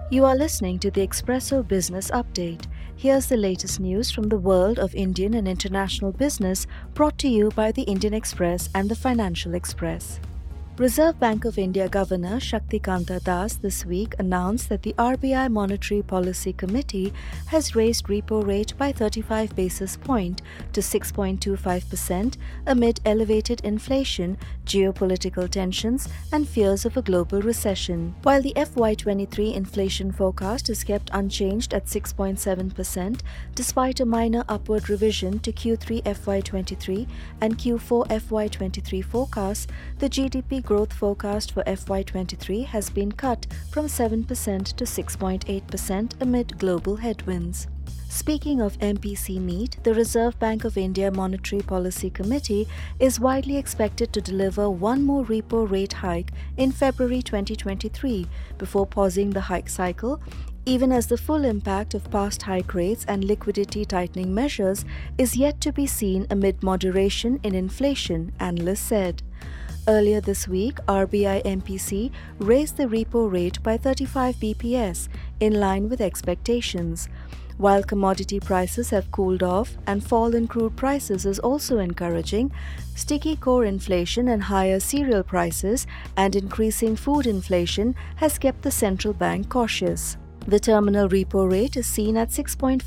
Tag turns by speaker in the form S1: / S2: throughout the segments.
S1: You are listening to the Expresso Business Update. Here's the latest news from the world of Indian and international business, brought to you by the Indian Express and the Financial Express. Reserve Bank of India Governor Shaktikanta Das this week announced that the RBI Monetary Policy Committee has raised repo rate by 35 basis points to 6.25% amid elevated inflation, geopolitical tensions, and fears of a global recession. While the FY23 inflation forecast is kept unchanged at 6.7%, despite a minor upward revision to Q3 FY23 and Q4 FY23 forecasts, the GDP growth forecast for FY23 has been cut from 7% to 6.8% amid global headwinds. Speaking of MPC meet, the Reserve Bank of India Monetary Policy Committee is widely expected to deliver one more repo rate hike in February 2023 before pausing the hike cycle, even as the full impact of past hike rates and liquidity tightening measures is yet to be seen amid moderation in inflation, analysts said. Earlier this week, RBI MPC raised the repo rate by 35 bps, in line with expectations. While commodity prices have cooled off and fall in crude prices is also encouraging, sticky core inflation and higher cereal prices and increasing food inflation has kept the central bank cautious. The terminal repo rate is seen at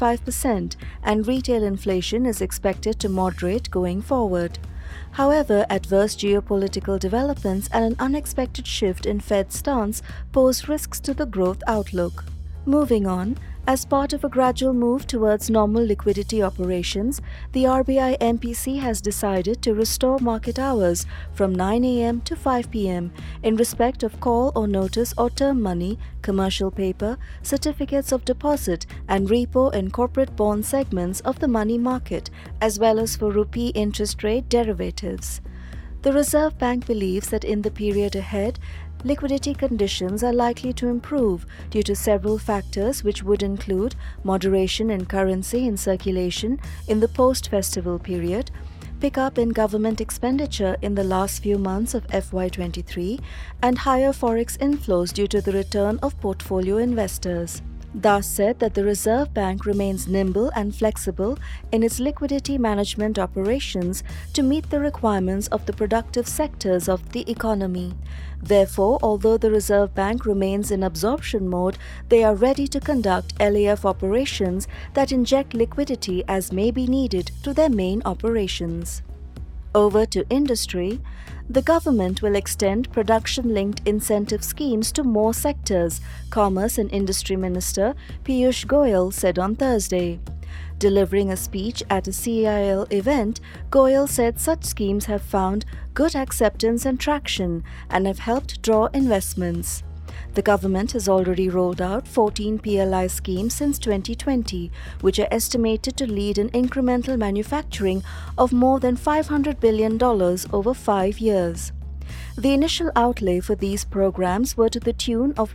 S1: 6.5% and retail inflation is expected to moderate going forward. However, adverse geopolitical developments and an unexpected shift in Fed's stance pose risks to the growth outlook. Moving on, as part of a gradual move towards normal liquidity operations, the RBI MPC has decided to restore market hours from 9 a.m. to 5 p.m. in respect of call or notice or term money, commercial paper, certificates of deposit, and repo and corporate bond segments of the money market, as well as for rupee interest rate derivatives. The Reserve Bank believes that in the period ahead, liquidity conditions are likely to improve due to several factors which would include moderation in currency in circulation in the post-festival period, pickup in government expenditure in the last few months of FY23, and higher forex inflows due to the return of portfolio investors. Das said that the Reserve Bank remains nimble and flexible in its liquidity management operations to meet the requirements of the productive sectors of the economy. Therefore, although the Reserve Bank remains in absorption mode, they are ready to conduct LAF operations that inject liquidity as may be needed to their main operations. Over to industry, the government will extend production-linked incentive schemes to more sectors, Commerce and Industry Minister Piyush Goyal said on Thursday. Delivering a speech at a CIL event, Goyal said such schemes have found good acceptance and traction and have helped draw investments. The government has already rolled out 14 PLI schemes since 2020, which are estimated to lead in incremental manufacturing of more than $500 billion over 5 years. The initial outlay for these programs were to the tune of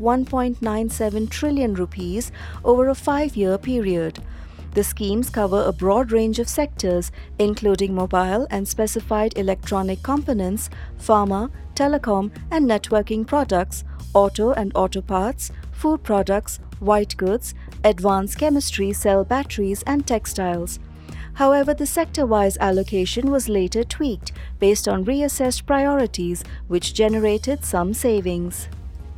S1: 1.97 trillion rupees over a 5-year period. The schemes cover a broad range of sectors, including mobile and specified electronic components, pharma, telecom and networking products, auto and auto parts, food products, white goods, advanced chemistry cell batteries and textiles. However, the sector-wise allocation was later tweaked based on reassessed priorities, which generated some savings.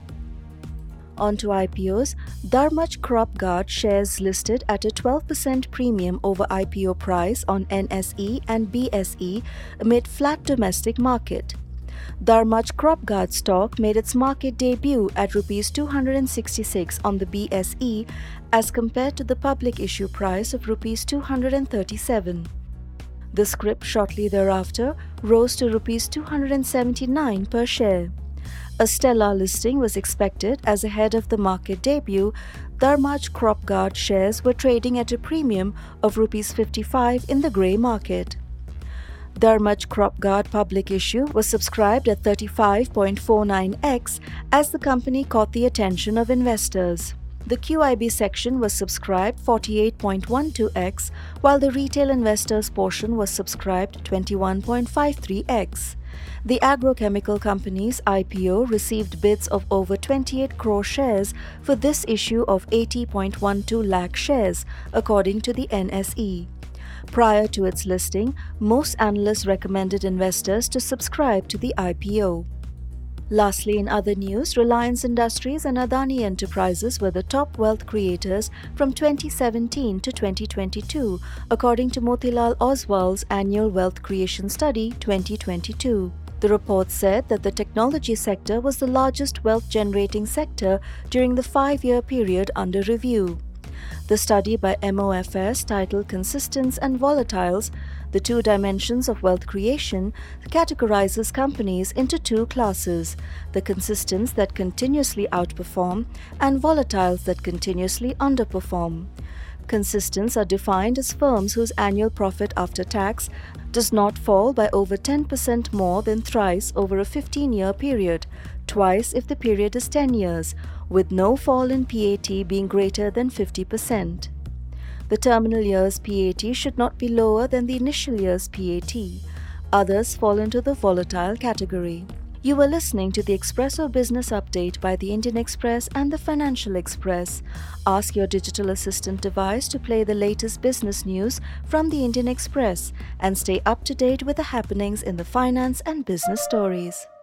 S1: On to IPOs, Dharmach Crop Guard shares listed at a 12% premium over IPO price on NSE and BSE amid flat domestic market. Dharmach Crop Guard stock made its market debut at Rs 266 on the BSE as compared to the public issue price of Rs 237. The scrip shortly thereafter rose to Rs 279 per share. A stellar listing was expected as ahead of the market debut, Dharmach Crop Guard shares were trading at a premium of Rs 55 in the grey market. Dharmach Crop Guard public issue was subscribed at 35.49x as the company caught the attention of investors. The QIB section was subscribed 48.12x, while the retail investors portion was subscribed 21.53x. The agrochemical company's IPO received bids of over 28 crore shares for this issue of 80.12 lakh shares, according to the NSE. Prior to its listing, most analysts recommended investors to subscribe to the IPO. Lastly, in other news, Reliance Industries and Adani Enterprises were the top wealth creators from 2017 to 2022, according to Motilal Oswal's Annual Wealth Creation Study 2022. The report said that the technology sector was the largest wealth-generating sector during the 5-year period under review. The study by MOFS, titled Consistents and Volatiles, the Two Dimensions of Wealth Creation, categorizes companies into two classes: the consistents that continuously outperform and volatiles that continuously underperform. Consistents are defined as firms whose annual profit after tax does not fall by over 10% more than thrice over a 15-year period, twice if the period is 10 years, with no fall in PAT being greater than 50%. The terminal year's PAT should not be lower than the initial year's PAT. Others fall into the volatile category. You were listening to the Expresso Business Update by the Indian Express and the Financial Express. Ask your digital assistant device to play the latest business news from the Indian Express and stay up to date with the happenings in the finance and business stories.